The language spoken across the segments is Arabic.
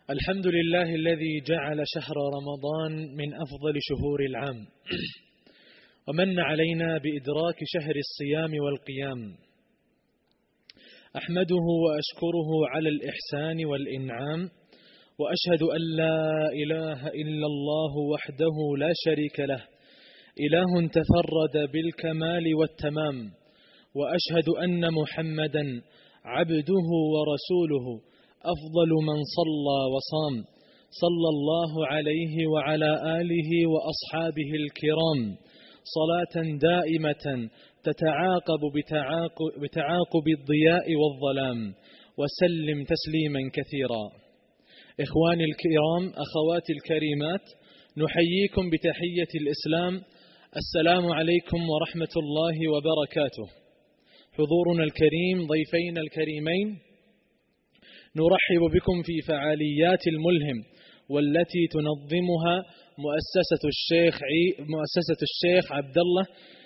الحمد لله الذي جعل شهر رمضان من أفضل شهور العام ومن علينا بإدراك شهر الصيام والقيام. أحمده وأشكره على الإحسان والإنعام، وأشهد أن لا إله إلا الله وحده لا شريك له، إله تفرد بالكمال والتمام، وأشهد أن محمدا عبده ورسوله أفضل من صلى وصام، صلى الله عليه وعلى آله وأصحابه الكرام صلاة دائمة تتعاقب بتعاقب الضياء والظلام، وسلم تسليما كثيرا. إخواني الكرام، أخواتي الكريمات، نحييكم بتحية الإسلام. السلام عليكم ورحمة الله وبركاته. حضورنا الكريم، ضيفينا الكريمين، نرحب بكم في فعاليات الملهم والتي تنظمها مؤسسة الشيخ عبد الله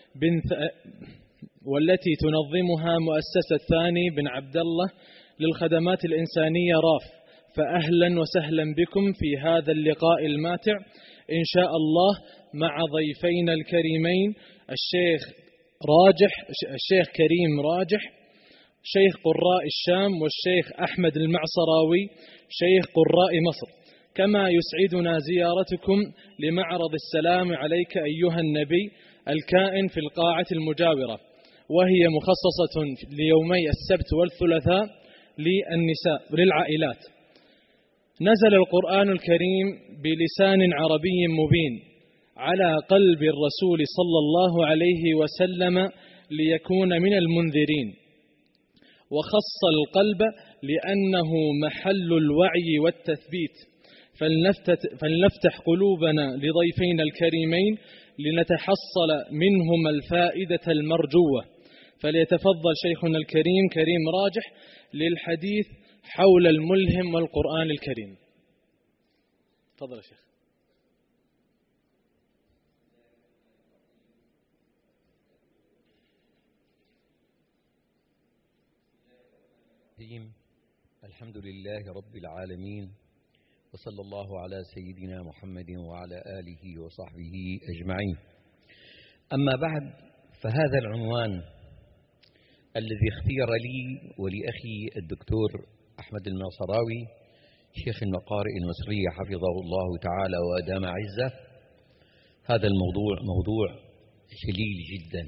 مؤسسة ثاني بن عبد الله للخدمات الإنسانية راف. فأهلا وسهلا بكم في هذا اللقاء الماتع إن شاء الله مع ضيفينا الكريمين الشيخ كريم راجح، شيخ قراء الشام، والشيخ أحمد المعصراوي شيخ قراء مصر. كما يسعدنا زيارتكم لمعرض السلام عليك أيها النبي الكائن في القاعة المجاورة، وهي مخصصة ليومي السبت والثلاثاء للعائلات. نزل القرآن الكريم بلسان عربي مبين على قلب الرسول صلى الله عليه وسلم ليكون من المنذرين، وخص القلب لأنه محل الوعي والتثبيت. فلنفتح قلوبنا لضيفينا الكريمين لنتحصل منهما الفائدة المرجوة. فليتفضل شيخنا الكريم كريم راجح للحديث حول الملهم والقرآن الكريم. تفضل يا شيخ. الحمد لله رب العالمين، وصلى الله على سيدنا محمد وعلى آله وصحبه أجمعين. أما بعد، فهذا العنوان الذي اختير لي ولأخي الدكتور أحمد المعصراوي شيخ المقارئ المصرية حفظه الله تعالى وأدام عزه، هذا الموضوع موضوع جليل جدا.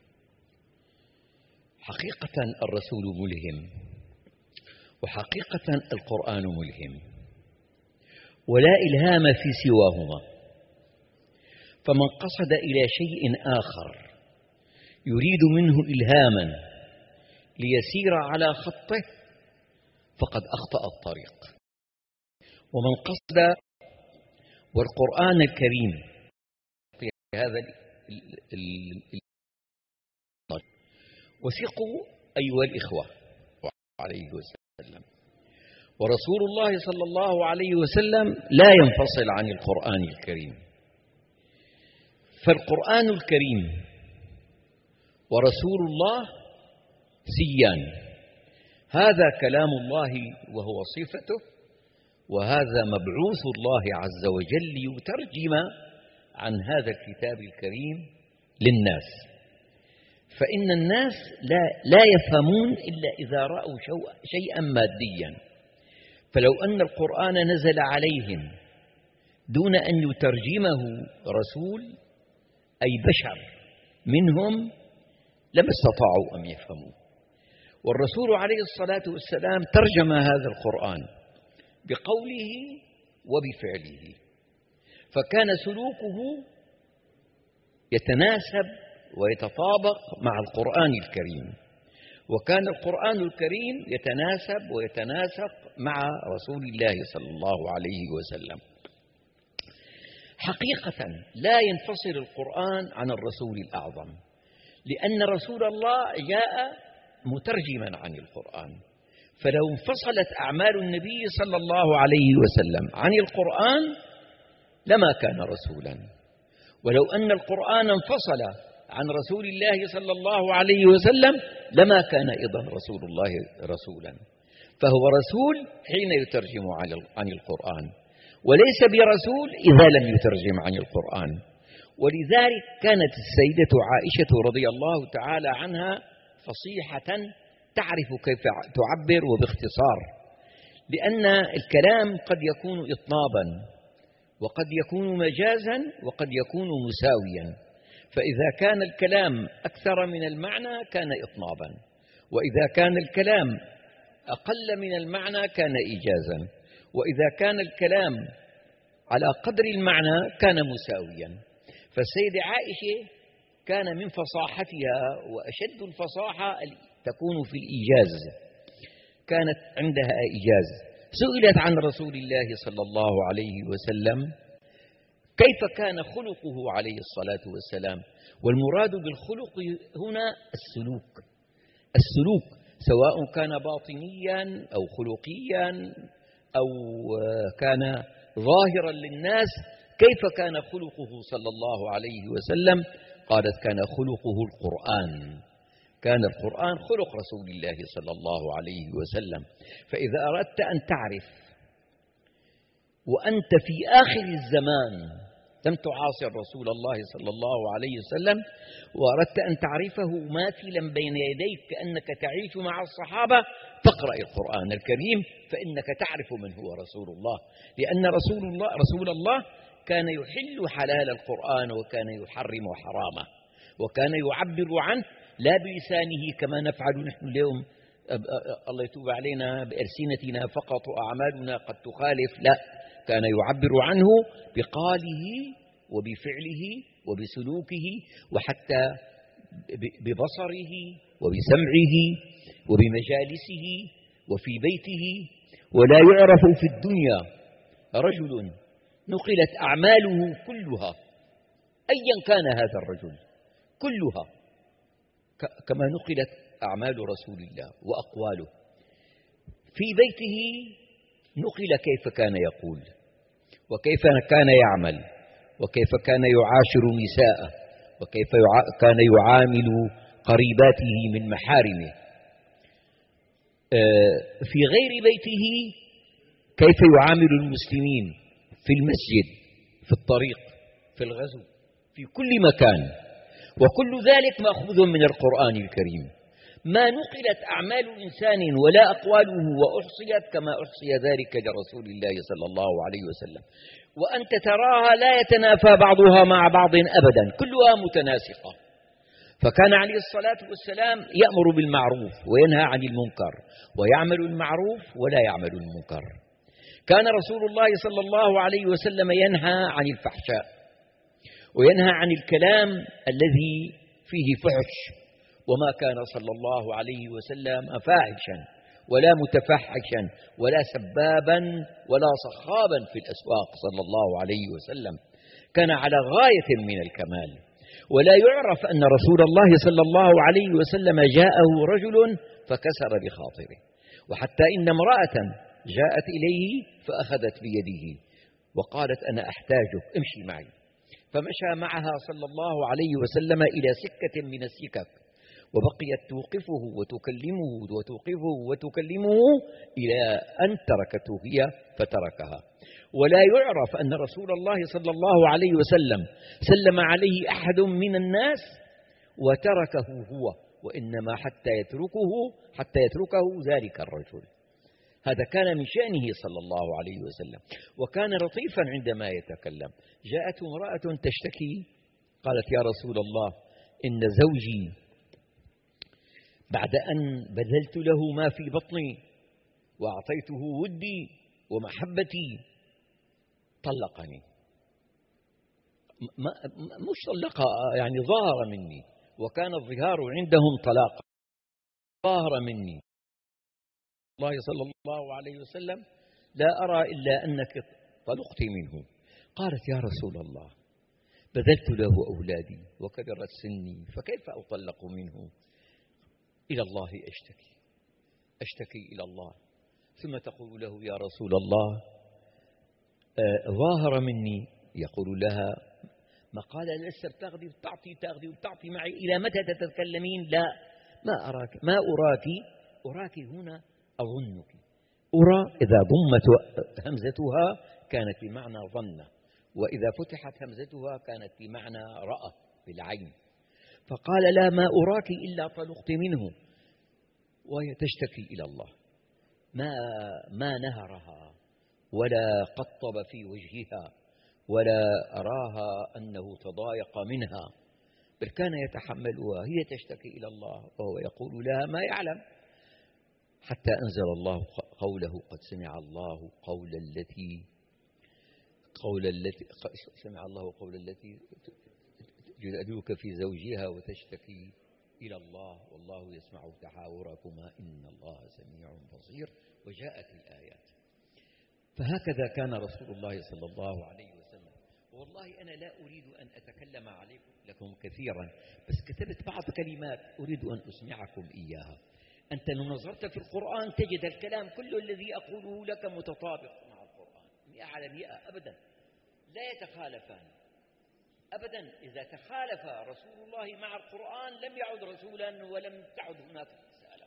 حقيقة الرسول ملهم، وحقيقة القرآن ملهم، ولا إلهام في سواهما. فمن قصد إلى شيء آخر يريد منه إلهاما ليسير على خطه فقد أخطأ الطريق. ومن قصد والقرآن الكريم في هذا وثقوا أيها الإخوة عليه وسلم، ورسول الله صلى الله عليه وسلم لا ينفصل عن القرآن الكريم. فالقرآن الكريم ورسول الله سيان، هذا كلام الله وهو صفته، وهذا مبعوث الله عز وجل ليترجم عن هذا الكتاب الكريم للناس. فإن الناس لا يفهمون إلا إذا رأوا شيئا ماديا. فلو أن القرآن نزل عليهم دون أن يترجمه رسول أي بشر منهم لما استطاعوا أن يفهموا. والرسول عليه الصلاة والسلام ترجم هذا القرآن بقوله وبفعله، فكان سلوكه يتناسب ويتطابق مع القرآن الكريم، وكان القرآن الكريم يتناسق مع رسول الله صلى الله عليه وسلم. حقيقة لا ينفصل القرآن عن الرسول الأعظم، لأن رسول الله جاء مترجما عن القرآن. فلو انفصلت أعمال النبي صلى الله عليه وسلم عن القرآن لما كان رسولا. ولو أن القرآن انفصل عن رسول الله صلى الله عليه وسلم لما كان أيضا رسول الله رسولا. فهو رسول حين يترجم عن القرآن، وليس برسول إذا لم يترجم عن القرآن. ولذلك كانت السيدة عائشة رضي الله تعالى عنها فصيحة تعرف كيف تعبر وباختصار، لأن الكلام قد يكون إطنابا وقد يكون مجازا وقد يكون مساويا، فإذا كان الكلام أكثر من المعنى كان إطنابا، وإذا كان الكلام أقل من المعنى كان إيجازا، وإذا كان الكلام على قدر المعنى كان مساويا. فالسيدة عائشة كان من فصاحتها، وأشد الفصاحة تكون في الإيجاز، كانت عندها إيجاز. سئلت عن رسول الله صلى الله عليه وسلم كيف كان خلقه عليه الصلاة والسلام، والمراد بالخلق هنا السلوك سواء كان باطنيا أو خلقيا أو كان ظاهرا للناس. كيف كان خلقه صلى الله عليه وسلم؟ قالت كان خلقه القرآن، كان القرآن خلق رسول الله صلى الله عليه وسلم. فإذا أردت أن تعرف وأنت في آخر الزمان لم تعاصر رسول الله صلى الله عليه وسلم وأردت أن تعرفه ماثلا بين يديك كأنك تعيش مع الصحابة، فاقرأ القرآن الكريم فإنك تعرف من هو رسول الله، لأن رسول الله كان يحل حلال القرآن وكان يحرم حرامه، وكان يعبر عنه لا بلسانه كما نفعل نحن اليوم، الله يتوب علينا، بألسنتنا فقط وأعمالنا قد تخالف، لا، كان يعبر عنه بقاله وبفعله وبسلوكه وحتى ببصره وبسمعه وبمجالسه وفي بيته. ولا يعرف في الدنيا رجل نقلت أعماله كلها أيا كان هذا الرجل كلها كما نقلت أعمال رسول الله وأقواله. في بيته نقل كيف كان يقول وكيف كان يعمل وكيف كان يعاشر نساءه وكيف كان يعامل قريباته من محارمه. في غير بيته كيف يعامل المسلمين في المسجد، في الطريق، في الغزو، في كل مكان، وكل ذلك مأخوذ من القرآن الكريم. ما نقلت أعمال إنسان ولا أقواله وأحصيت كما أحصي ذلك لرسول الله صلى الله عليه وسلم، وأنت تراها لا يتنافى بعضها مع بعض أبدا، كلها متناسقة. فكان عليه الصلاة والسلام يأمر بالمعروف وينهى عن المنكر، ويعمل المعروف ولا يعمل المنكر. كان رسول الله صلى الله عليه وسلم ينهى عن الفحشاء وينهى عن الكلام الذي فيه فحش، وما كان صلى الله عليه وسلم فاحشا ولا متفحشا ولا سبابا ولا صخابا في الأسواق صلى الله عليه وسلم، كان على غاية من الكمال. ولا يعرف أن رسول الله صلى الله عليه وسلم جاءه رجل فكسر بخاطره، وحتى إن امرأة جاءت إليه فأخذت بيده وقالت أنا أحتاجك امشي معي، فمشى معها صلى الله عليه وسلم إلى سكة من السكك، وبقيت توقفه وتكلمه وتوقفه وتكلمه إلى أن تركته هي فتركها. ولا يعرف أن رسول الله صلى الله عليه وسلم سلم عليه أحد من الناس وتركه هو، وإنما حتى يتركه ذلك الرجل. هذا كان من شأنه صلى الله عليه وسلم، وكان لطيفا عندما يتكلم. جاءته امرأة تشتكي قالت يا رسول الله إن زوجي بعد أن بذلت له ما في بطني وأعطيته ودي ومحبتي طلقني. مش طلقها يعني ظاهر مني، وكان الظهار عندهم طلاق، ظاهر مني الله صلى الله عليه وسلم لا أرى إلا أنك طلقت منه. قالت يا رسول الله بذلت له أولادي وكبرت سني فكيف أطلق منه؟ إلى الله أشتكي إلى الله. ثم تقول له يا رسول الله ظاهر مني، يقول لها ما قال لسه بتاخذي وتعطي معي إلى متى تتكلمين؟ لا ما أراك، ما أراك هنا أظنك، أرى إذا ضمت همزتها كانت بمعنى ظن، وإذا فتحت همزتها كانت بمعنى رأى بالعين. فقال لا ما أراك إلا طلقت منه، وهي تشتكي إلى الله، ما نهرها ولا قطب في وجهها ولا أراها أنه تضايق منها، بل كان يتحملها، هي تشتكي إلى الله وهو يقول لها ما يعلم، حتى أنزل الله قوله قد سمع الله قول التي سمع الله قول التي تجادلك في زوجها وتشتكي إلى الله والله يسمع تحاوركما إن الله سميع بصير، وجاءت الآيات. فهكذا كان رسول الله صلى الله عليه وسلم. والله أنا لا أريد أن أتكلم لكم كثيرا، بس كتبت بعض كلمات أريد أن أسمعكم إياها. أنت لو نظرت في القرآن تجد الكلام كل الذي أقوله لك متطابق مع القرآن 100 على 100 أبدا، لا يتخالفان أبدا. إذا تخالف رسول الله مع القرآن لم يعد رسولا ولم تعد هناك رسالة.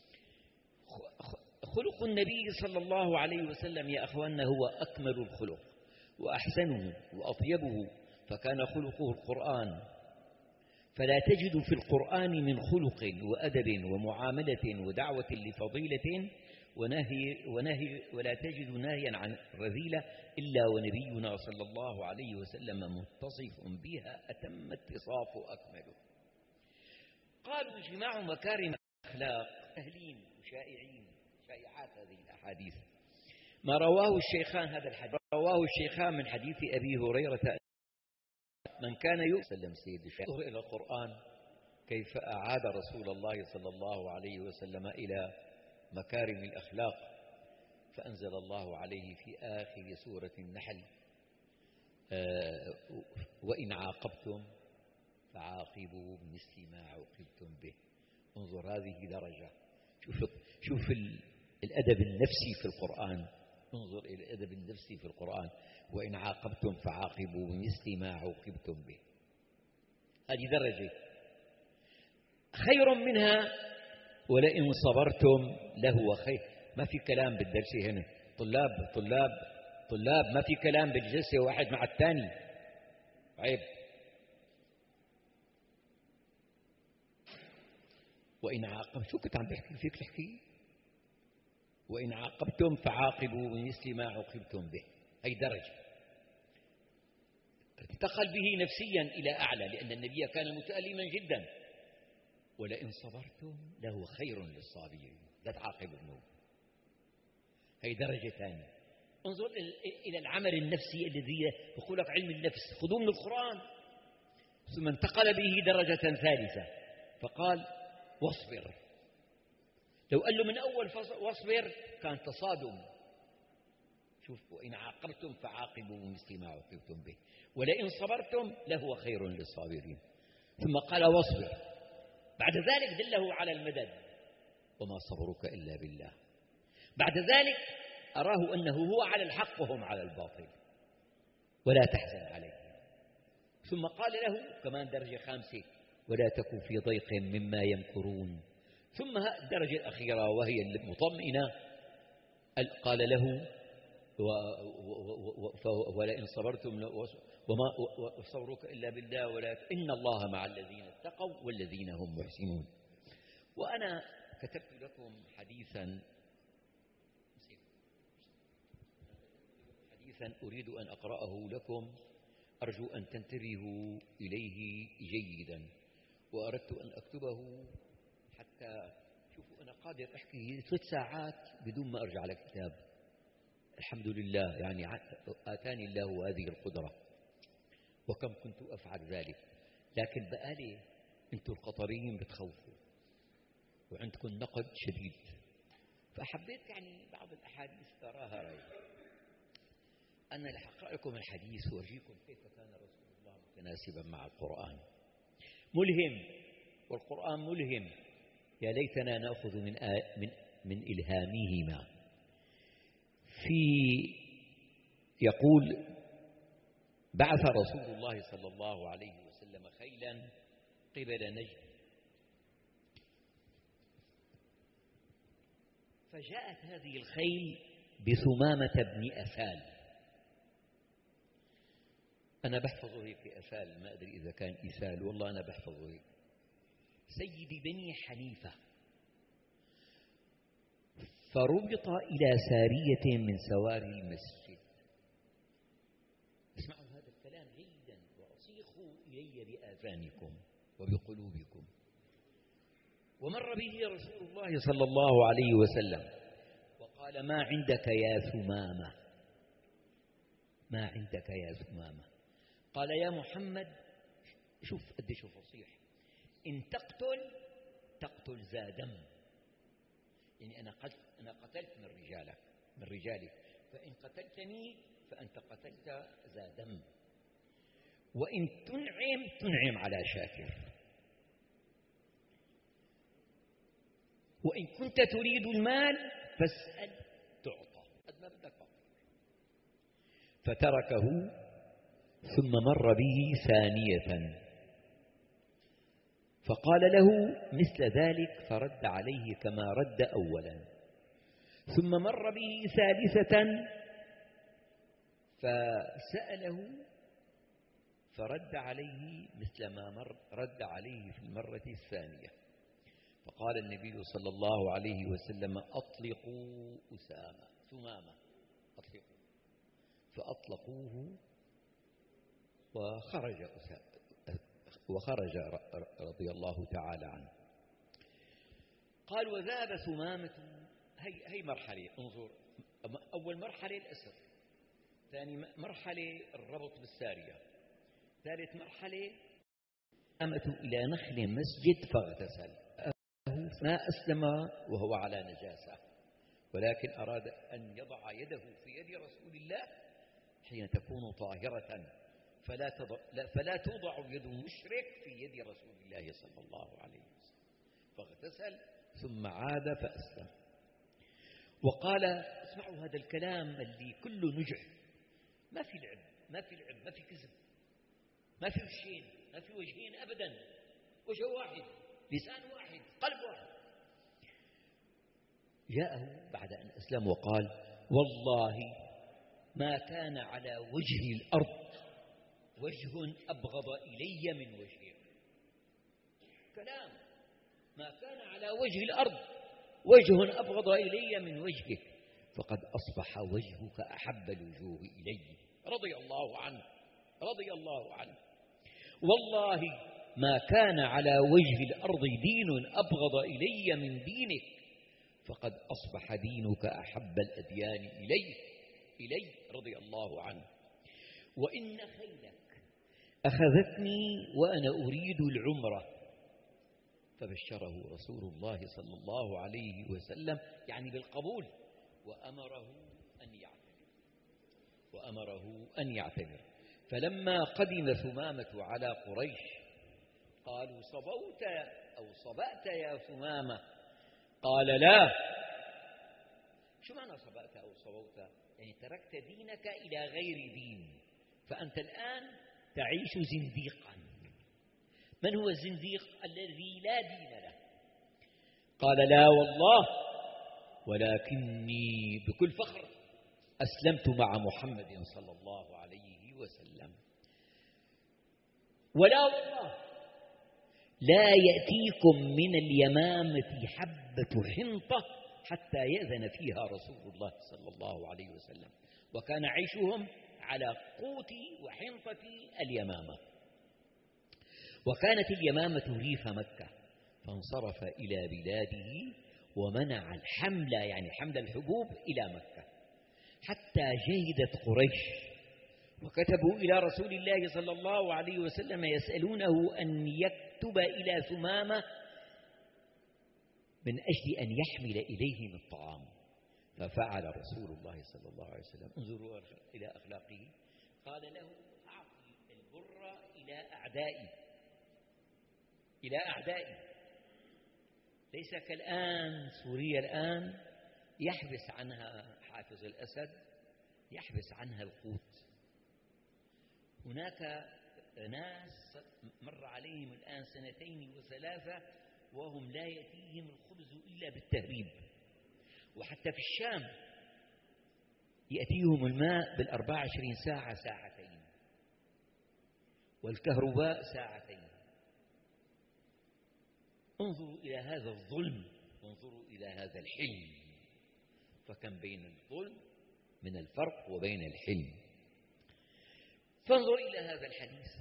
خلق النبي صلى الله عليه وسلم يا أخواننا هو أكمل الخلق وأحسنه وأطيبه، فكان خلقه القرآن. فلا تجد في القرآن من خلق وأدب ومعاملة ودعوة لفضيلة ونهي ولا تجد نهيا عن رذيلة إلا ونبينا صلى الله عليه وسلم متصف بها أتم اتصاف وأكمله. قالوا جماع مكارم الأخلاق أهلين وشائعين شائعات هذه الأحاديث. ما رواه الشيخان هذا الحديث رواه الشيخان من حديث أبي هريرة من كان يسلم سيد الشيخ إلى القرآن كيف أعاد رسول الله صلى الله عليه وسلم إلى مكارم الأخلاق، فأنزل الله عليه في آخر سورة النحل وإن عاقبتم فعاقبوا بمثل ما عوقبتم به. انظر هذه درجة، شوف الأدب النفسي في القرآن، انظر إلى الأدب النفسي في القرآن، وإن عاقبتم فعاقبوا بمثل ما عوقبتم به. هذه درجة. خير منها ولئن صبرتم لهو خير. ما في كلام بالدرس هنا، طلاب ما في كلام بالجلسة واحد مع الثاني، عيب. وإن عاقبتم، شو كنت عم بحكي فيك تحكي؟ وإن عاقبتم فعاقبوا بمثل ما عوقبتم به. هي درجة انتقل به نفسيا إلى أعلى، لأن النبي كان متألما جدا. ولئن صبرتم لهو خير للصابرين، لا تعاقبوا النوم. هي درجة ثانية. انظر إلى العمل النفسي الذي يقول لك علم النفس، خذوه من القرآن. ثم انتقل به درجة ثالثة فقال واصبر. لو قال له من أول واصبر كان تصادم. شوف، وإن عاقبتم فعاقبوا بمثل ما عوقبتم به ولئن صبرتم لهو خير للصابرين. ثم قال واصبر، بعد ذلك دله على المدد وما صبرك إلا بالله. بعد ذلك أراه أنه هو على الحق وهم على الباطل ولا تحزن عليهم. ثم قال له كمان درجة خامسة ولا تكن في ضيق مما يمكرون. ثم الدرجة الأخيرة وهي المطمئنة قال له ولئن صبرتم وما صبرك إلا بالله إن الله مع الذين اتقوا والذين هم محسنون. وأنا كتبت لكم حديثا أريد أن أقرأه لكم، أرجو أن تنتبهوا إليه جيدا. وأردت أن أكتبه حتى شوفوا أنا قادر أحكي 3 ساعات بدون ما أرجع على كتاب. الحمد لله، يعني آتاني الله هذه القدرة، وكم كنت أفعل ذلك. لكن بقالي أنتم القطريين بتخوفوا وعندكم نقد شديد، فحبيت يعني بعض الأحاديث أراها رأي. أنا رح أقرأ لكم الحديث وأرجيكم كيف كان رسول الله متناسبا مع القرآن. ملهم، والقرآن ملهم. يا ليتنا نأخذ من إلهامهما. يقول بعث رسول الله صلى الله عليه وسلم خيلا قبل نجد فجاءت هذه الخيل بثمامة بن أثال. أنا بحفظه هيك أثال، ما أدري إذا كان إثال، والله أنا بحفظه هيك. سيد بني حنيفة، فربط إلى سارية من سواري المسجد. اسمعوا هذا الكلام جيدا وأصيخوا إلي بآذانكم وبقلوبكم. ومر به رسول الله صلى الله عليه وسلم وقال: ما عندك يا ثمامة؟ ما عندك يا ثمامة؟ قال: يا محمد، شوف قديش فصيح، إن تقتل ذا دم، يعني أنا قتلت من رجالك، فإن قتلتني فأنت قتلت ذا دم، وإن تنعم على شاكر، وإن كنت تريد المال فاسأل تعطى، قد ما بدك فقط. فتركه ثم مر به ثانية فقال له مثل ذلك فرد عليه كما رد أولا، ثم مر به ثالثة فسأله فرد عليه مثل ما رد عليه في المرة الثانية. فقال النبي صلى الله عليه وسلم: أطلقوا ثمامة، أطلقوا. فأطلقوه وخرج رضي الله تعالى عنه. قال: وذهب ثمامة. هي مرحلة، انظر، أول مرحلة الأسر، ثاني مرحلة الربط بالسارية، ثالث مرحلة ثمامة إلى نخل مسجد فاغتسل. ما أسلم وهو على نجاسة، ولكن أراد أن يضع يده في يد رسول الله حين تكون طاهرة، فلا توضع يد مشرك في يد رسول الله صلى الله عليه وسلم. فاغتسل ثم عاد فأسلم. وقال: اسمعوا هذا الكلام اللي كله نجح، ما في لعب، ما في كذب، ما في وجهين، ما في وجهين أبدا، وجه واحد، لسان واحد، قلب واحد. جاءه بعد أن أسلم وقال: والله ما كان على وجه الأرض وجه أبغض إلي من وجهك. كلام: ما كان على وجه الأرض وجه أبغض إلي من وجهك، فقد أصبح وجهك أحب الوجوه إلي، رضي الله عنه، رضي الله عنه. والله ما كان على وجه الأرض دين أبغض إلي من دينك، فقد أصبح دينك أحب الأديان إلي، رضي الله عنه. وإن خيلك أخذتني وأنا أريد العمرة. فبشره رسول الله صلى الله عليه وسلم يعني بالقبول، وأمره أن يعتمر. فلما قدم ثمامة على قريش قالوا: صبوت أو صبأت يا ثمامة؟ قال: لا. شو معنى صبأت أو صبوت؟ يعني تركت دينك إلى غير دين، فأنت الآن تعيش زنديقا. من هو الزنديق؟ الذي لا دين له. قال: لا والله، ولكني بكل فخر أسلمت مع محمد صلى الله عليه وسلم. ولا والله لا يأتيكم من اليمامة حبة حنطة حتى يأذن فيها رسول الله صلى الله عليه وسلم. وكان عيشهم على قوت وحنطة اليمامة. وكانت اليمامة ريف مكة، فانصرف إلى بلاده ومنع الحمل، يعني حمل الحبوب، إلى مكة، حتى جهدت قريش وكتبوا إلى رسول الله صلى الله عليه وسلم يسألونه أن يكتب إلى ثمامة من أجل أن يحمل إليهم الطعام. ففعل رسول الله صلى الله عليه وسلم. انظروا إلى أخلاقه. قال له: أعطي البر إلى أعدائي. ليس كالآن، سوريا الآن يحبس عنها حافظ الأسد، يحبس عنها القوت. هناك ناس مر عليهم الآن 2 و3 وهم لا يأتيهم الخبز إلا بالتهريب، وحتى في الشام يأتيهم الماء بال24 ساعة ساعتين، والكهرباء ساعتين. انظروا إلى هذا الظلم وانظروا إلى هذا الحلم، فكم بين الظلم من الفرق وبين الحلم. فانظر إلى هذا الحديث.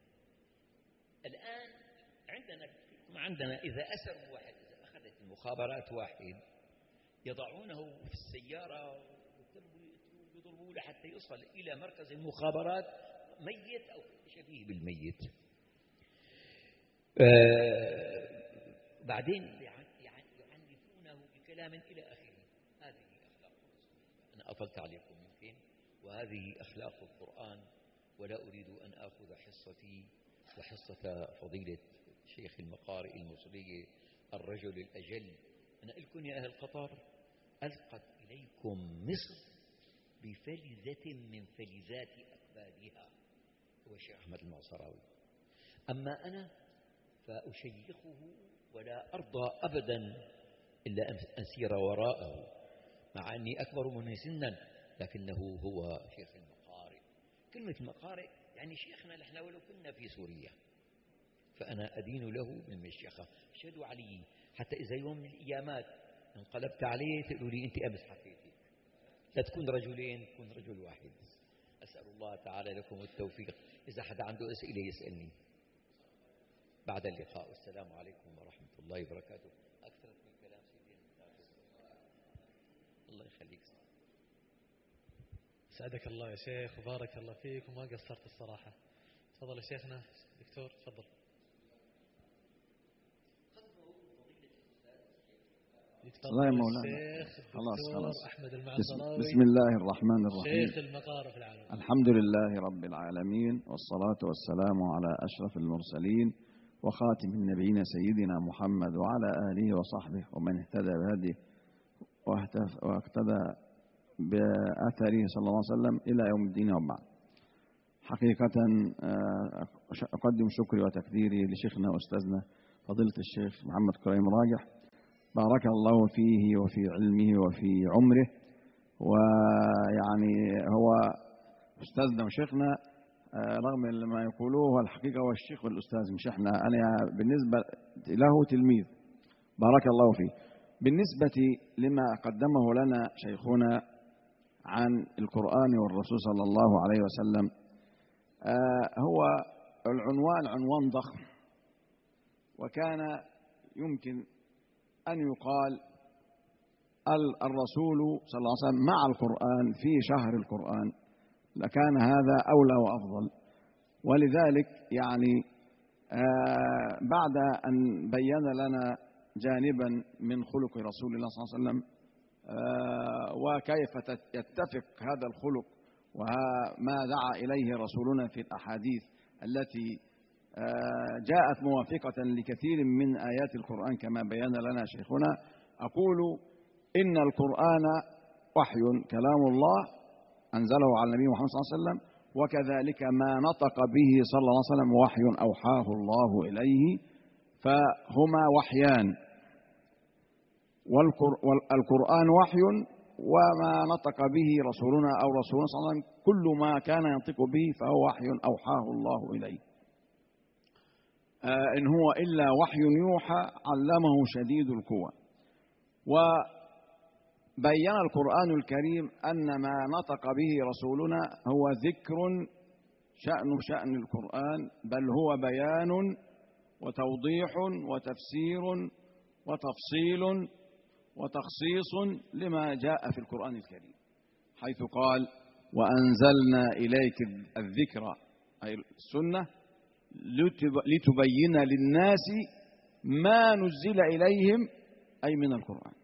الآن عندنا إذا أسروا واحد، إذا أخذت المخابرات واحد يضعونه في السيارة ويضربوه لحتى يصل إلى مركز المخابرات ميت أو شبيه بالميت. بعدين يعنفونه بكلام إلى آخره. هذه أخلاق الرسول. أنا أطلت عليكم يمكن، وهذه أخلاق القرآن. ولا أريد أن آخذ حصتي وحصة فضيلة شيخ المقارئ المصرية الرجل الأجل. أنا لكم يا أهل قطر ألقت إليكم مصر بفلذة من فلذات أكبادها، هو الشيخ أحمد المعصراوي. أما أنا فأشيخه ولا أرضى أبدا إلا أن أسير وراءه، مع أني أكبر منه سنا، لكنه هو شيخ المقارئ. كلمة المقارئ يعني شيخنا نحن ولو كنا في سوريا، فأنا أدين له بالمشيخة. اشهدوا علي، حتى إذا يوم من الأيامات انقلبت عليه تقولوا لي أنت أمس حكيتي، لا تكون رجلين، تكون رجل واحد. أسأل الله تعالى لكم التوفيق. إذا حدا عنده أسئلة يسألني بعد اللقاء. والسلام عليكم ورحمة الله وبركاته. أكثر من كلام سيدي الله يخليك. سعدك الله يا شيخ وبارك الله فيك، وما قصرت الصراحة. تفضل يا شيخنا دكتور، تفضل. الله يا مولانا. خلاص أحمد المعصراوي. بسم الله الرحمن الرحيم. شيخ المقارئ في العالم. الحمد لله رب العالمين، والصلاة والسلام على أشرف المرسلين وخاتم النبيين سيدنا محمد وعلى آله وصحبه ومن اهتدى بهديه واقتدى بأثره صلى الله عليه وسلم إلى يوم الدين. وبعد، حقيقة أقدم شكري وتقديري لشيخنا وأستاذنا فضيلة الشيخ محمد كريم راجح، بارك الله فيه وفي علمه وفي عمره. ويعني هو أستاذنا وشيخنا رغم ما يقولوه، هو الحقيقة هو الشيخ والأستاذ، مش احنا. أنا بالنسبة له تلميذ، بارك الله فيه. بالنسبة لما قدمه لنا شيخنا عن القرآن والرسول صلى الله عليه وسلم، هو العنوان عنوان ضخم، وكان يمكن أن يقال الرسول صلى الله عليه وسلم مع القرآن في شهر القرآن، لكان هذا أولى وأفضل. ولذلك يعني بعد أن بين لنا جانبا من خلق رسول الله صلى الله عليه وسلم وكيف يتفق هذا الخلق وما دعا إليه رسولنا في الأحاديث التي جاءت موافقة لكثير من آيات القرآن كما بيان لنا شيخنا، أقول إن القرآن وحي كلام الله أنزله على النبي محمد صلى الله عليه وسلم، وكذلك ما نطق به صلى الله عليه وسلم وحي أوحاه الله إليه، فهما وحيان. والقرآن وحي، وما نطق به رسولنا أو رسولنا صلى الله عليه وسلم كل ما كان ينطق به فهو وحي أوحاه الله إليه. إن هو إلا وحي يوحى علمه شديد القوى. وبين القرآن الكريم أن ما نطق به رسولنا هو ذكر شأن القرآن، بل هو بيان وتوضيح وتفسير وتفصيل وتخصيص لما جاء في القرآن الكريم، حيث قال وأنزلنا إليك الذكر أي السنة لتبين للناس ما نزل إليهم أي من القرآن.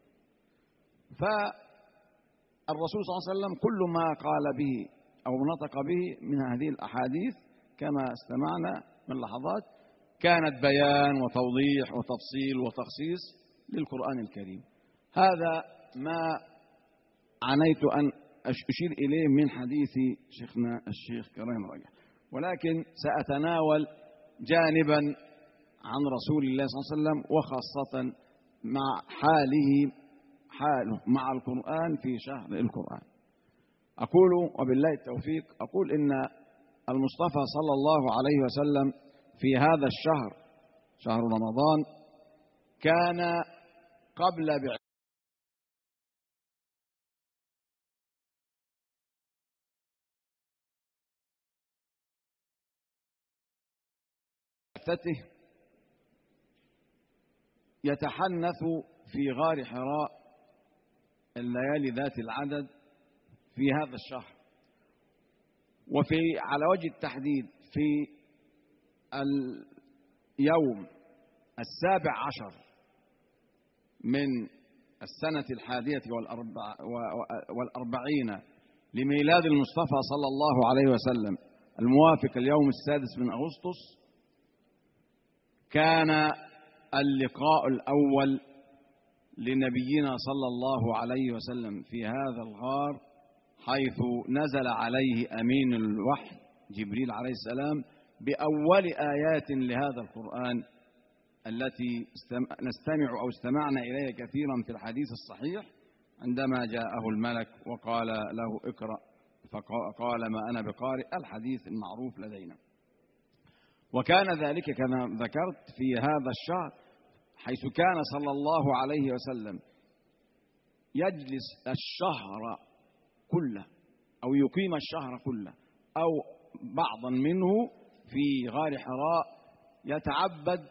فالرسول صلى الله عليه وسلم كل ما قال به أو نطق به من هذه الأحاديث كما استمعنا من لحظات كانت بيان وتوضيح وتفصيل وتخصيص للقرآن الكريم. هذا ما عنيت أن أشير إليه من حديث شيخنا الشيخ كريم راجح، ولكن سأتناول جانبا عن رسول الله صلى الله عليه وسلم، وخاصة مع حاله حاله مع القرآن في شهر القرآن. أقول وبالله التوفيق، أقول إن المصطفى صلى الله عليه وسلم في هذا الشهر، شهر رمضان، كان قبل بعثته يتحنث في غار حراء الليالي ذات العدد في هذا الشهر، وفي على وجه التحديد في اليوم 17 من السنة 41 لميلاد المصطفى صلى الله عليه وسلم، الموافق اليوم 6 من أغسطس، كان اللقاء الأول لنبينا صلى الله عليه وسلم في هذا الغار، حيث نزل عليه أمين الوحي جبريل عليه السلام بأول آيات لهذا القرآن التي نستمع أو استمعنا إليها كثيرا في الحديث الصحيح، عندما جاءه الملك وقال له اقرأ فقال ما أنا بقارئ، الحديث المعروف لدينا. وكان ذلك كما ذكرت في هذا الشهر، حيث كان صلى الله عليه وسلم يجلس الشهر كله أو يقيم الشهر كله أو بعضا منه في غار حراء يتعبد،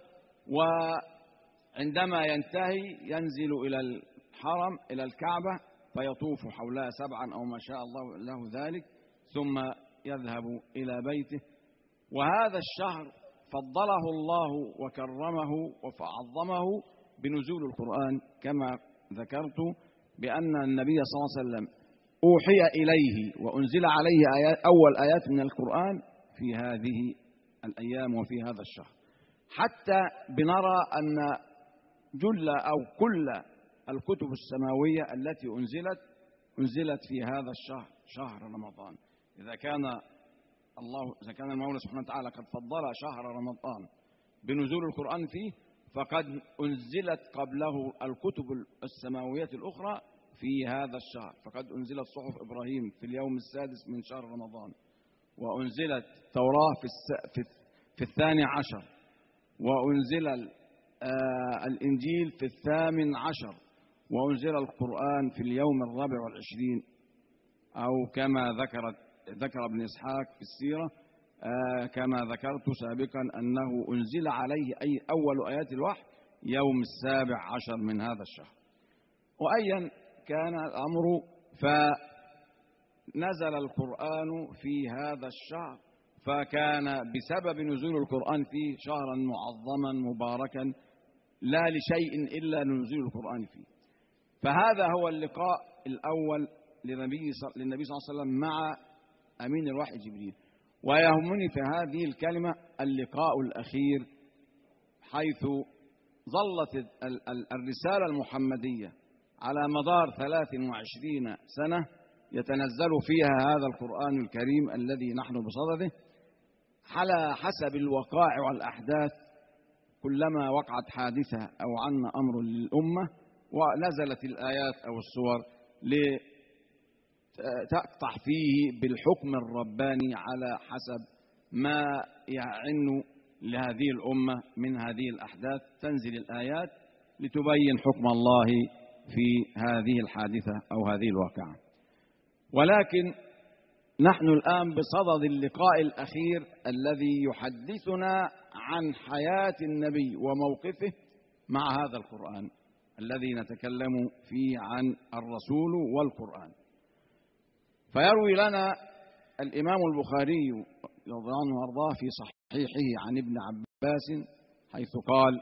وعندما ينتهي ينزل إلى الحرم إلى الكعبة فيطوف حولها 7 أو ما شاء الله له ذلك، ثم يذهب إلى بيته. وهذا الشهر فضله الله وكرمه وعظمه بنزول القرآن، كما ذكرت بأن النبي صلى الله عليه وسلم أوحي إليه وأنزل عليه أول آيات من القرآن في هذه الأيام وفي هذا الشهر، حتى بنرى أن جل أو كل الكتب السماوية التي أنزلت في هذا الشهر، شهر رمضان. إذا كان المولى سبحانه وتعالى قد فضل شهر رمضان بنزول القرآن فيه، فقد أنزلت قبله الكتب السماوية الأخرى في هذا الشهر. فقد أنزلت صحف إبراهيم في اليوم 6 من شهر رمضان، وأنزلت توراة في 12، وأنزل الإنجيل في 18، وأنزل القرآن في اليوم 24، أو كما ذكر ابن إسحاق في السيرة كما ذكرت سابقا أنه أنزل عليه أي أول آيات الوحي يوم 17 من هذا الشهر. وأيا كان الأمر، فنزل القرآن في هذا الشهر، فكان بسبب نزول القرآن فيه شهرا معظما مباركا لا لشيء إلا نزول القرآن فيه. فهذا هو اللقاء الأول للنبي صلى الله عليه وسلم مع أمين الوحي جبريل. ويهمني في هذه الكلمة اللقاء الأخير، حيث ظلت الرسالة المحمدية على مدار 23 سنة يتنزل فيها هذا القرآن الكريم الذي نحن بصدده على حسب الوقائع والأحداث. كلما وقعت حادثة أو عن أمر للأمة ونزلت الآيات أو السور لتقطع فيه بالحكم الرباني على حسب ما يعن لهذه الأمة من هذه الأحداث، تنزل الآيات لتبين حكم الله في هذه الحادثة أو هذه الواقعة. ولكن نحن الآن بصدد اللقاء الأخير الذي يحدثنا عن حياة النبي وموقفه مع هذا القرآن الذي نتكلم فيه عن الرسول والقرآن. فيروي لنا الإمام البخاري رضي الله عنه وارضاه في صحيحه عن ابن عباس حيث قال: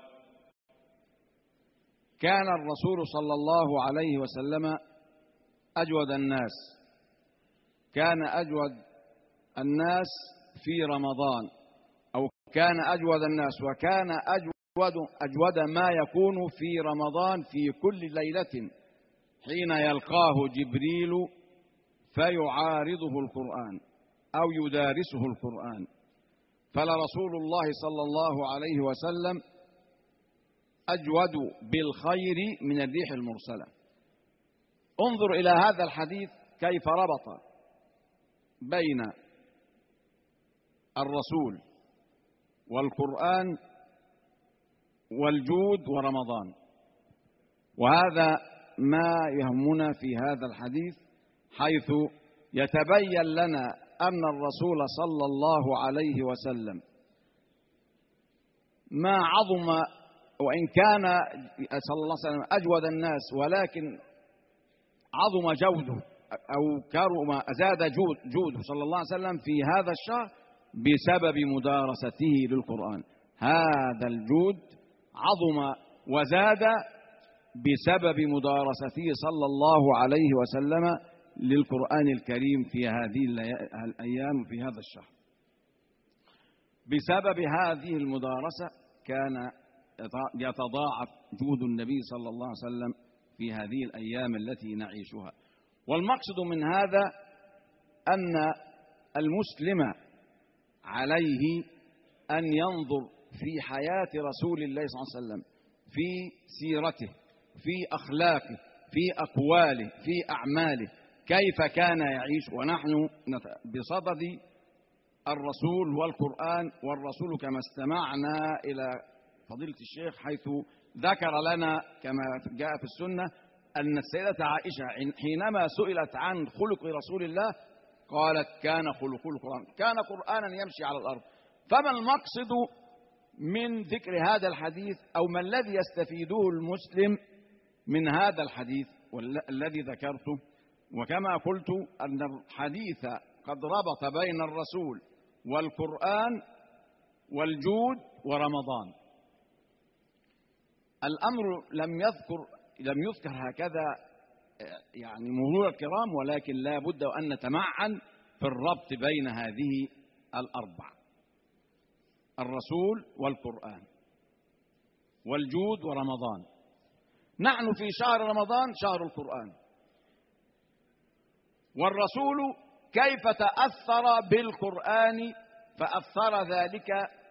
كان الرسول صلى الله عليه وسلم أجود الناس، كان أجود الناس في رمضان، أو كان أجود الناس وكان أجود ما يكون في رمضان في كل ليلة حين يلقاه جبريل فيعارضه القرآن أو يدارسه القرآن. فلرسول الله صلى الله عليه وسلم أجود بالخير من الريح المرسلة. انظر إلى هذا الحديث كيف ربط بين الرسول والقرآن والجود ورمضان. وهذا ما يهمنا في هذا الحديث، حيث يتبين لنا أن الرسول صلى الله عليه وسلم ما عظم، وإن كان صلى الله عليه وسلم أجود الناس، ولكن عظم جوده أو كرم زاد جوده صلى الله عليه وسلم في هذا الشهر بسبب مدارسته للقرآن. هذا الجود عظم وزاد بسبب مدارسته صلى الله عليه وسلم للقرآن الكريم في هذه الأيام في هذا الشهر. بسبب هذه المدارسة كان يتضاعف جود النبي صلى الله عليه وسلم في هذه الأيام التي نعيشها. والمقصد من هذا أن المسلم عليه أن ينظر في حياة رسول الله صلى الله عليه وسلم، في سيرته، في أخلاقه، في أقواله، في أعماله، كيف كان يعيش. ونحن بصدد الرسول والقرآن، والرسول كما استمعنا إلى فضيلة الشيخ حيث ذكر لنا كما جاء في السنة أن السيدة عائشة حينما سئلت عن خلق رسول الله قالت كان خلق القرآن، كان قرآنا يمشي على الأرض. فما المقصد من ذكر هذا الحديث، أو ما الذي يستفيده المسلم من هذا الحديث الذي ذكرته؟ وكما قلت أن الحديث قد ربط بين الرسول والقرآن والجود ورمضان. الأمر لم يذكر هكذا يعني مرور الكرام، ولكن لا بد أن نتمعن في الربط بين هذه الأربع: الرسول والقرآن والجود ورمضان. نحن في شهر رمضان، شهر القرآن. والرسول كيف تأثر بالقرآن فأثر ذلك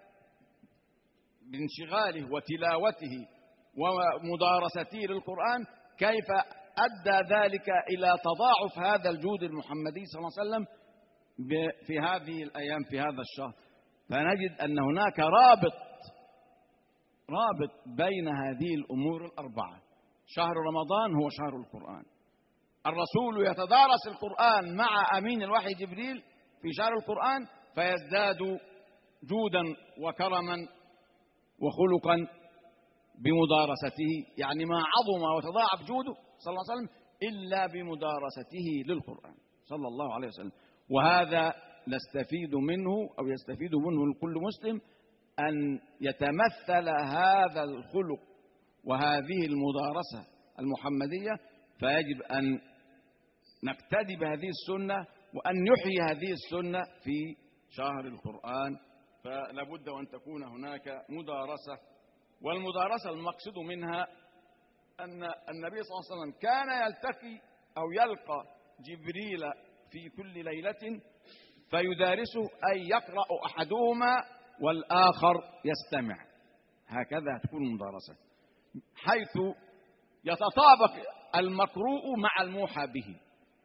بانشغاله وتلاوته ومدارسته للقرآن، كيف أدى ذلك إلى تضاعف هذا الجود المحمدي صلى الله عليه وسلم في هذه الأيام في هذا الشهر. فنجد أن هناك رابط بين هذه الأمور الأربعة. شهر رمضان هو شهر القرآن، الرسول يتدارس القرآن مع أمين الوحي جبريل في شهر القرآن فيزداد جودا وكرما وخلقا بمدارسته، يعني ما عظم وتضاعف جوده صلى الله عليه وسلم إلا بمدارسته للقرآن صلى الله عليه وسلم. وهذا نستفيد منه أو يستفيد منه كل مسلم، أن يتمثل هذا الخلق وهذه المدارسة المحمدية، فيجب أن نقتدي بهذه السنة وأن يحيي هذه السنة في شهر القرآن. فلا بد أن تكون هناك مدارسة، والمدارسة المقصود منها أن النبي صلى الله عليه وسلم كان يلتقي أو يلقى جبريل في كل ليلة فيدارسه، أي يقرأ أحدهما والآخر يستمع. هكذا تكون المدارسة، حيث يتطابق المقروء مع الموحى به،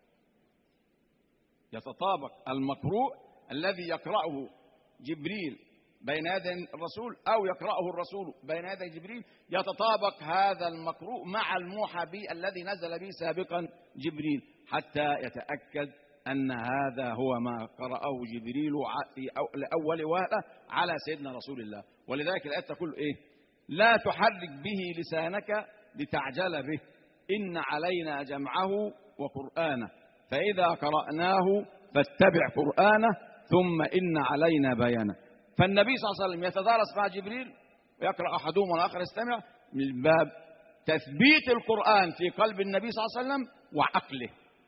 يتطابق المقروء الذي يقرأه جبريل بين يدي الرسول أو يقرأه الرسول بين يدي جبريل، يتطابق هذا المقروء مع الموحى به الذي نزل به سابقا جبريل، حتى يتأكد أن هذا هو ما قرأه جبريل في لأول وهلة على سيدنا رسول الله. ولذلك الآية تقول إيه؟ لا تحرك به لسانك لتعجل به، إن علينا جمعه وقرآنه، فإذا قرأناه فاتبع قرآنه ثم إن علينا بيانه. فالنبي صلى الله عليه وسلم يتدارس مع جبريل ويقرأ أحدهم والآخر يستمع، من باب تثبيت القرآن في قلب النبي صلى الله عليه وسلم وعقله.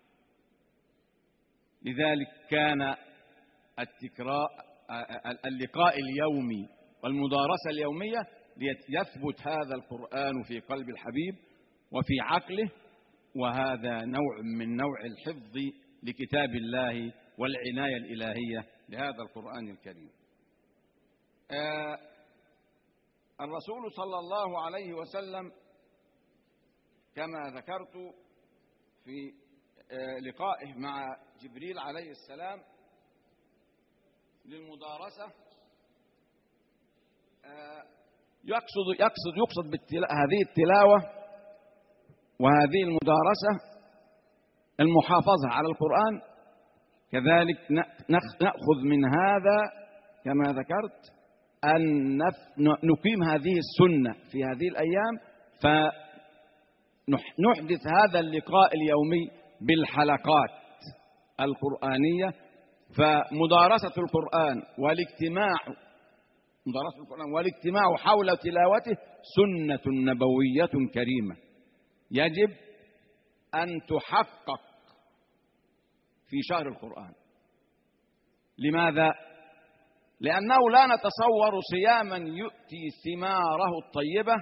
لذلك كان اللقاء اليومي والمدارسة اليومية ليثبت هذا القرآن في قلب الحبيب وفي عقله، وهذا نوع الحفظ لكتاب الله والعناية الإلهية لهذا القرآن الكريم. الرسول صلى الله عليه وسلم كما ذكرت في لقائه مع جبريل عليه السلام للمدارسة يقصد هذه التلاوة وهذه المدارسة المحافظة على القرآن. كذلك نأخذ من هذا كما ذكرت أن نقيم هذه السنة في هذه الأيام، فنحدث هذا اللقاء اليومي بالحلقات القرآنية. فمدارسة القرآن والاجتماع حول تلاوته سنة نبوية كريمة يجب أن تحقق في شهر القرآن. لماذا؟ لأنه لا نتصور صياما يؤتي ثماره الطيبة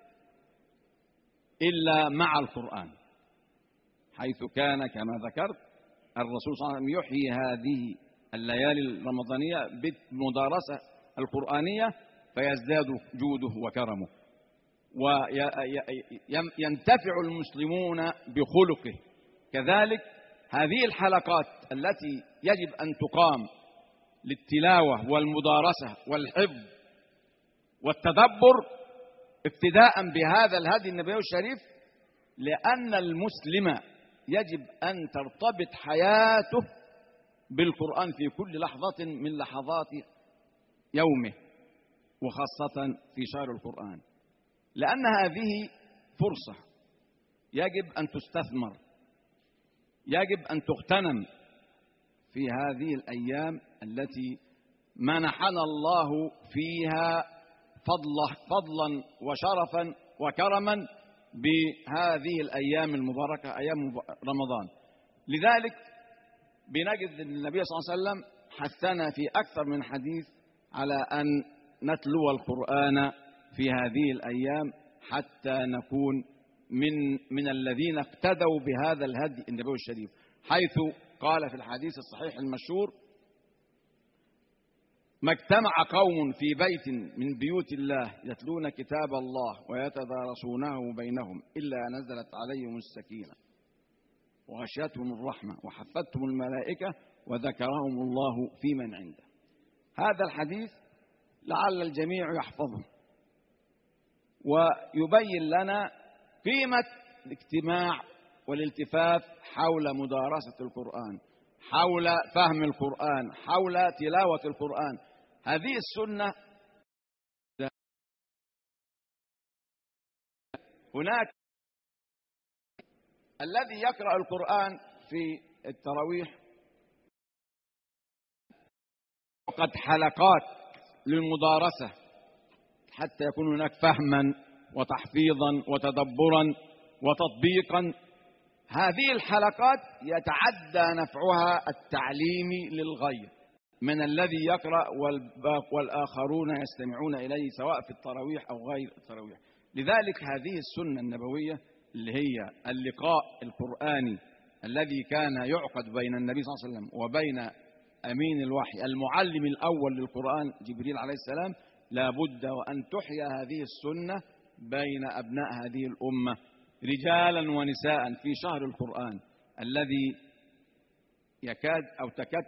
إلا مع القرآن، حيث كان كما ذكرت الرسول صلى الله عليه وسلم يحيي هذه الليالي الرمضانية بالمدارسة القرآنية فيزداد جوده وكرمه، وينتفع المسلمون بخلقه. كذلك هذه الحلقات التي يجب أن تقام للتلاوة والمدارسة والحفظ والتدبر ابتداء بهذا الهدي النبوي الشريف، لأن المسلم يجب أن ترتبط حياته بالقرآن في كل لحظة من لحظات يومه، وخاصة في شهر القرآن، لأن هذه فرصة يجب أن تستثمر، يجب أن تغتنم في هذه الأيام التي منحنا الله فيها فضلا وشرفا وكرما بهذه الأيام المباركة أيام رمضان. لذلك بنجد النبي صلى الله عليه وسلم حثنا في أكثر من حديث على أن نتلو القرآن في هذه الأيام حتى نكون من الذين اقتدوا بهذا الهدي النبوي الشريف، حيث قال في الحديث الصحيح المشهور: ما اجتمع قوم في بيت من بيوت الله يتلون كتاب الله ويتدارسونه بينهم إلا نزلت عليهم السكينة وغشيتهم الرحمة وحفتهم الملائكة وذكرهم الله في من عنده. هذا الحديث لعل الجميع يحفظه ويبين لنا قيمة الاجتماع والالتفاف حول مدارسة القرآن، حول فهم القرآن، حول تلاوة القرآن. هذه السنة هناك الذي يقرأ القرآن في التراويح وقد حلقات للمدارسة حتى يكون هناك فهما وتحفيظا وتدبرا وتطبيقا. هذه الحلقات يتعدى نفعها التعليمي للغير من الذي يقرأ والآخرون يستمعون إليه سواء في التراويح أو غير التراويح. لذلك هذه السنة النبوية اللي هي اللقاء القرآني الذي كان يعقد بين النبي صلى الله عليه وسلم وبين أمين الوحي المعلم الأول للقرآن جبريل عليه السلام، لا بد وأن تحيا هذه السنة بين أبناء هذه الأمة رجالا ونساء في شهر القرآن الذي يكاد أو تكاد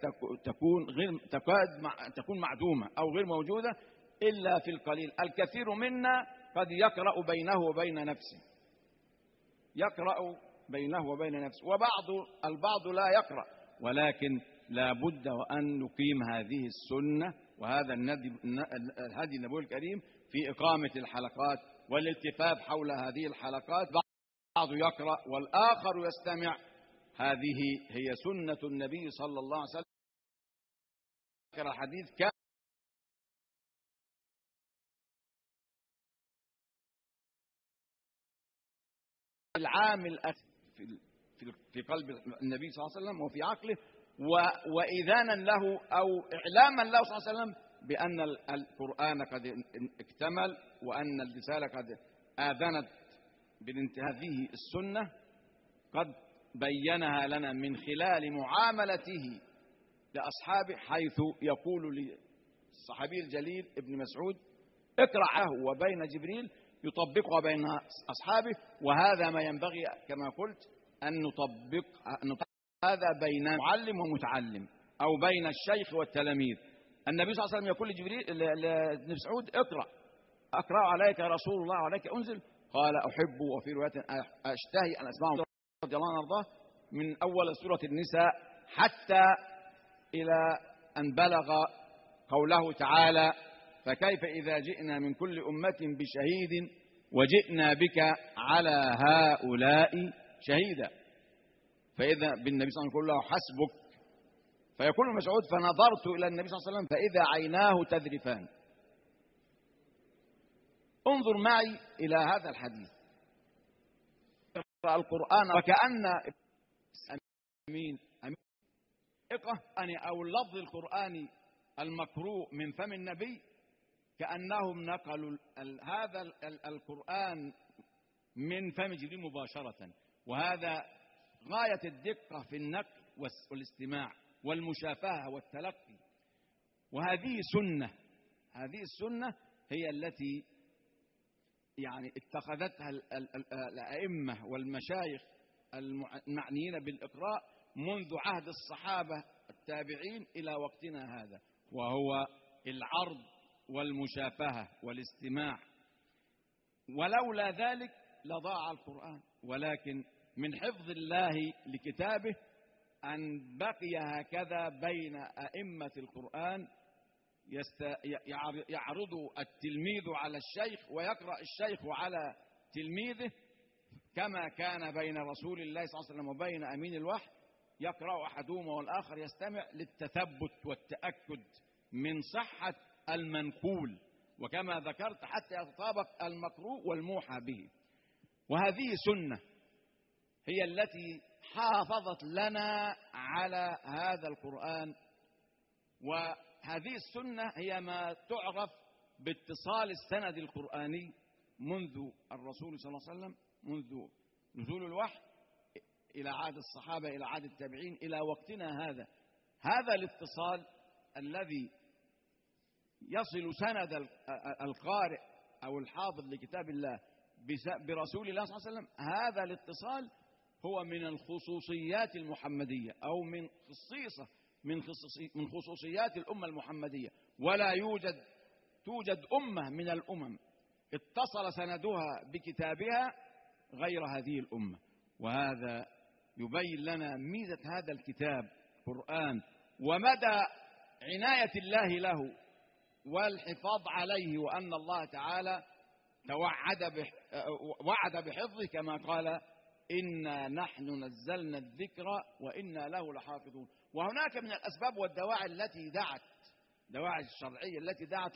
تكون معدومة أو غير موجودة إلا في القليل. الكثير منا قد يقرأ بينه وبين نفسه، يقرأ بينه وبين نفسه، البعض لا يقرأ، ولكن لا بد وأن نقيم هذه السنة وهذا الهدي النبوي الكريم في إقامة الحلقات والالتفاف حول هذه الحلقات. بعض يقرأ والآخر يستمع. هذه هي سنة النبي صلى الله عليه وسلم. ذكر الحديث كان العامل في قلب النبي صلى الله عليه وسلم وفي عقله، وإذانا له أو إعلاما له صلى الله عليه وسلم بأن القرآن قد اكتمل وأن الرسالة قد آذنت بانتهاء. هذه السنة قد بينها لنا من خلال معاملته لأصحابه، حيث يقول للصحابي الجليل ابن مسعود: اقرأ هو بين جبريل يطبقها بين أصحابه، وهذا ما ينبغي كما قلت أن نطبق هذا بين معلم ومتعلم أو بين الشيخ والتلاميذ. النبي صلى الله عليه وسلم يقول لجبريل لابن مسعود أقرأ عليك يا رسول الله عليك أنزل؟ قال أحب، وفي رواية أشتهي أن أسمعه رضي الله عنه وارضاه من أول سورة النساء حتى إلى أن بلغ قوله تعالى فكيف إذا جئنا من كل أمة بشهيد وجئنا بك على هؤلاء شهيدا. فإذا بالنبي صلى الله عليه وسلم يقول له حسبك، فيقول مسعود فنظرت إلى النبي صلى الله عليه وسلم فإذا عيناه تذرفان. انظر معي إلى هذا الحديث. اقرأ القرآن وكأن أمين أو اللفظ القرآني المقروء من فم النبي كأنهم نقلوا هذا القرآن من فم جبريل مباشرة، وهذا غاية الدقة في النقل والاستماع والمشافهة والتلقي. وهذه سنة، هذه السنة هي التي يعني اتخذتها الأئمة والمشايخ المعنيين بالإقراء منذ عهد الصحابة التابعين إلى وقتنا هذا، وهو العرض والمشافهة والاستماع. ولولا ذلك لضاع القرآن، ولكن من حفظ الله لكتابه أن بقي هكذا بين أئمة القرآن يعرض التلميذ على الشيخ ويقرأ الشيخ على تلميذه، كما كان بين رسول الله صلى الله عليه وسلم وبين أمين الوحي، يقرأ أحدهما والآخر يستمع للتثبت والتأكد من صحة المنقول، وكما ذكرت حتى يتطابق المقروء والموحى به. وهذه سنة هي التي حافظت لنا على هذا القرآن، وهذه السنة هي ما تعرف باتصال السند القرآني منذ الرسول صلى الله عليه وسلم، منذ نزول الوحي إلى عهد الصحابة إلى عهد التابعين إلى وقتنا هذا. هذا الاتصال الذي يصل سند القارئ أو الحافظ لكتاب الله برسول الله صلى الله عليه وسلم، هذا الاتصال هو من الخصوصيات المحمدية أو من خصوصيات الأمة المحمدية. ولا توجد أمة من الأمم اتصل سندها بكتابها غير هذه الأمة. وهذا يبين لنا ميزة هذا الكتاب القرآن ومدى عناية الله له والحفاظ عليه، وأن الله تعالى وعد بحفظه كما قال إنا نحن نزلنا الذكر وإنا له لحافظون. وهناك من الأسباب والدواعي التي دعت، دواعي الشرعية التي دعت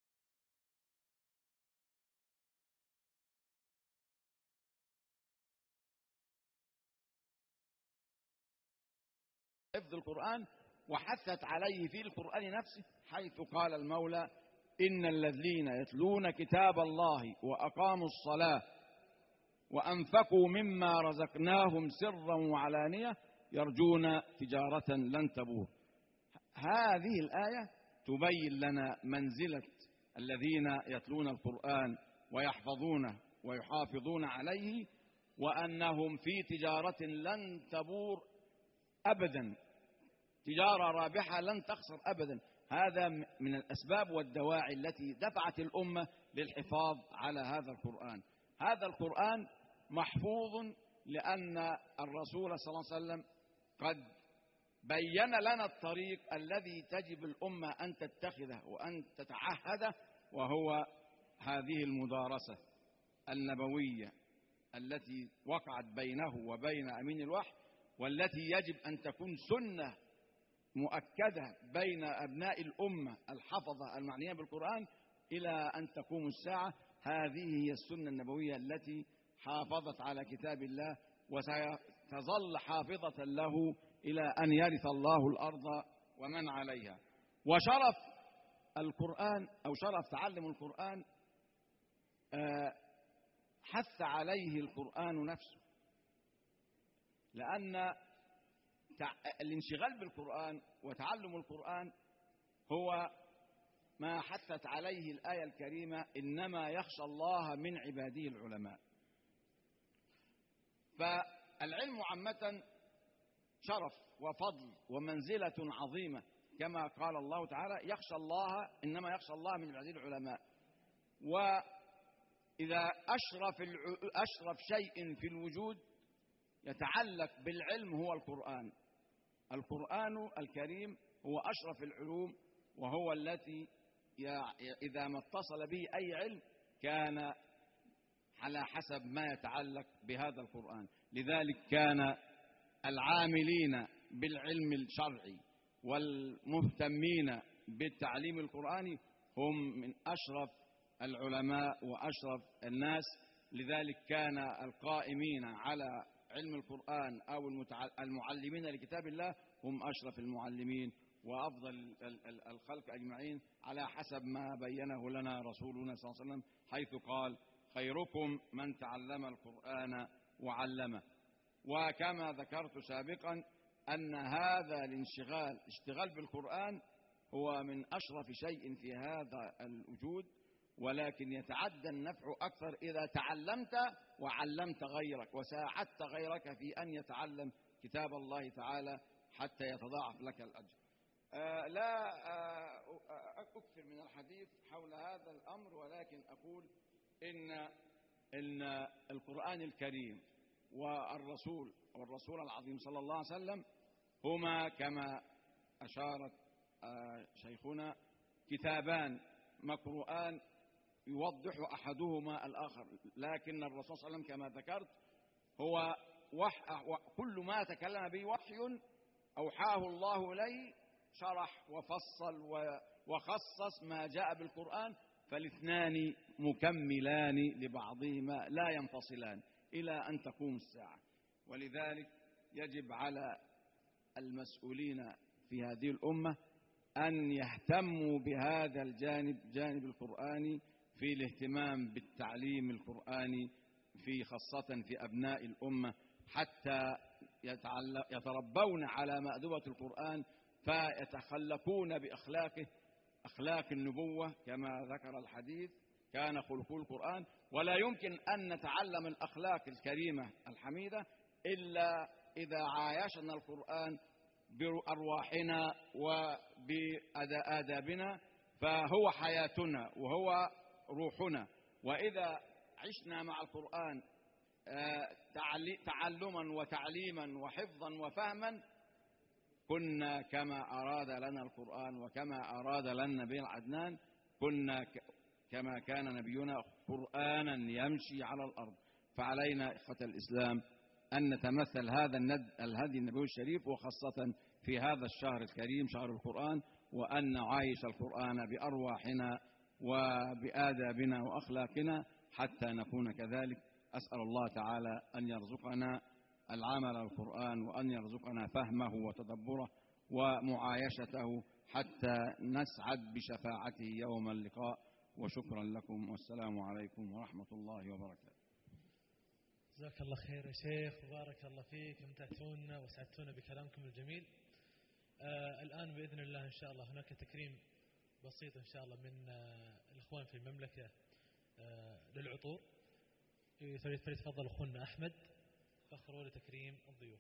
حفظ القرآن وحثت عليه في القرآن نفسه، حيث قال المولى إن الذين يتلون كتاب الله وأقاموا الصلاة وأنفقوا مما رزقناهم سرا وعلانية يرجون تجارة لن تبور. هذه الآية تبين لنا منزلة الذين يتلون القرآن ويحفظونه ويحافظون عليه، وأنهم في تجارة لن تبور أبدا، تجارة رابحة لن تخسر أبدا. هذا من الأسباب والدواعي التي دفعت الأمة للحفاظ على هذا القرآن. هذا القرآن محفوظ لأن الرسول صلى الله عليه وسلم قد بين لنا الطريق الذي تجب الأمة أن تتخذه وأن تتعهده، وهو هذه المدارسة النبوية التي وقعت بينه وبين أمين الوحي، والتي يجب أن تكون سنة مؤكدة بين أبناء الأمة الحفظة المعنية بالقرآن إلى أن تقوم الساعة. هذه هي السنة النبوية التي حافظت على كتاب الله وستظل حافظة له إلى أن يرث الله الأرض ومن عليها. وشرف القرآن أو شرف تعلم القرآن حث عليه القرآن نفسه، لأن الانشغال بالقرآن وتعلم القرآن هو ما حثت عليه الآية الكريمة إنما يخشى الله من عباده العلماء. فالعلم عامة شرف وفضل ومنزلة عظيمة، كما قال الله تعالى يخشى الله، إنما يخشى الله من عباده العلماء. وإذا أشرف شيء في الوجود يتعلق بالعلم هو القرآن. القرآن الكريم هو أشرف العلوم، وهو التي إذا ما اتصل به أي علم كان على حسب ما يتعلق بهذا القرآن. لذلك كان العاملين بالعلم الشرعي والمهتمين بالتعليم القرآني هم من أشرف العلماء وأشرف الناس. لذلك كان القائمين على علم القرآن أو المعلمين لكتاب الله هم أشرف المعلمين وأفضل الخلق أجمعين، على حسب ما بينه لنا رسولنا صلى الله عليه وسلم، حيث قال خيركم من تعلم القرآن وعلمه. وكما ذكرت سابقا أن هذا الاشتغال بالقرآن هو من أشرف شيء في هذا الوجود، ولكن يتعدى النفع أكثر إذا تعلمت وعلمت غيرك وساعدت غيرك في أن يتعلم كتاب الله تعالى حتى يتضاعف لك الأجر. لا أكثر من الحديث حول هذا الأمر، ولكن أقول إن القرآن الكريم والرسول العظيم صلى الله عليه وسلم هما كما أشارت شيخنا كتابان مقروءان يوضح أحدهما الآخر، لكن الرسول صلى الله عليه وسلم كما ذكرت هو كل ما تكلم به وحي أوحاه الله إليه، شرح وفصل وخصص ما جاء بالقرآن، فالاثنان مكملان لبعضهما لا ينفصلان إلى أن تقوم الساعة. ولذلك يجب على المسؤولين في هذه الأمة أن يهتموا بهذا الجانب القرآني في الاهتمام بالتعليم القرآني خاصة في أبناء الأمة، حتى يتربون على مأدبة القرآن فيتخلقون بأخلاقه، أخلاق النبوة كما ذكر الحديث كان خلقه القرآن. ولا يمكن أن نتعلم الأخلاق الكريمة الحميدة إلا إذا عايشنا القرآن بأرواحنا وبآدابنا، فهو حياتنا وهو روحنا. وإذا عشنا مع القرآن تعلما وتعليما وحفظا وفهما كنا كما أراد لنا القرآن وكما أراد لنا نبي عدنان، كنا كما كان نبينا قرآنا يمشي على الأرض. فعلينا إخوة الإسلام أن نتمثل هذا الهدي النبوي الشريف، وخاصة في هذا الشهر الكريم شهر القرآن، وأن نعايش القرآن بأرواحنا وبآدابنا وأخلاقنا حتى نكون كذلك. أسأل الله تعالى أن يرزقنا العمل القرآن، وأن يرزقنا فهمه وتدبره ومعايشته حتى نسعد بشفاعته يوم اللقاء. وشكرا لكم، والسلام عليكم ورحمة الله وبركاته. جزاك الله خير يا شيخ، وبارك الله فيك، امتعتونا وسعدتونا بكلامكم الجميل. الآن بإذن الله إن شاء الله هناك تكريم بسيط إن شاء الله من الإخوان في المملكة للعطور، فليتفضل أخونا أحمد فخروا لتكريم الضيوف.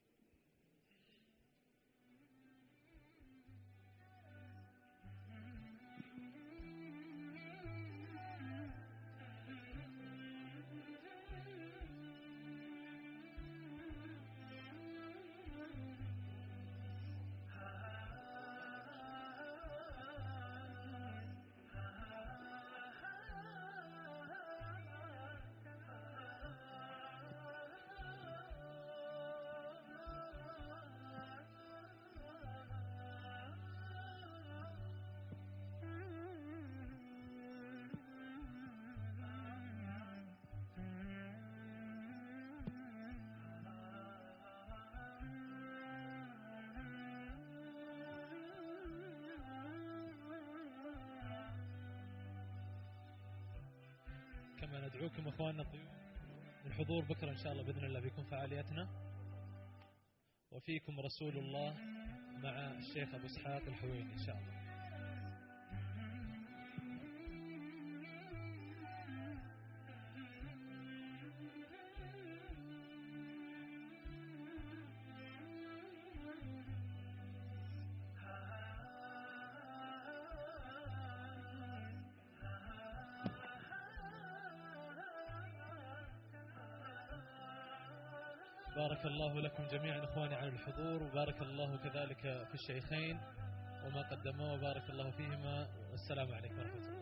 كما ندعوكم أخواننا الضيوف للحضور بكرة إن شاء الله بإذن الله بيكون فعالياتنا، وفيكم رسول الله مع الشيخ أبو إسحاق الحويني إن شاء الله. بارك الله لكم جميعا إخواني على الحضور، وبارك الله كذلك في الشيخين وما قدموه، وبارك الله فيهما، والسلام عليكم ورحمة الله.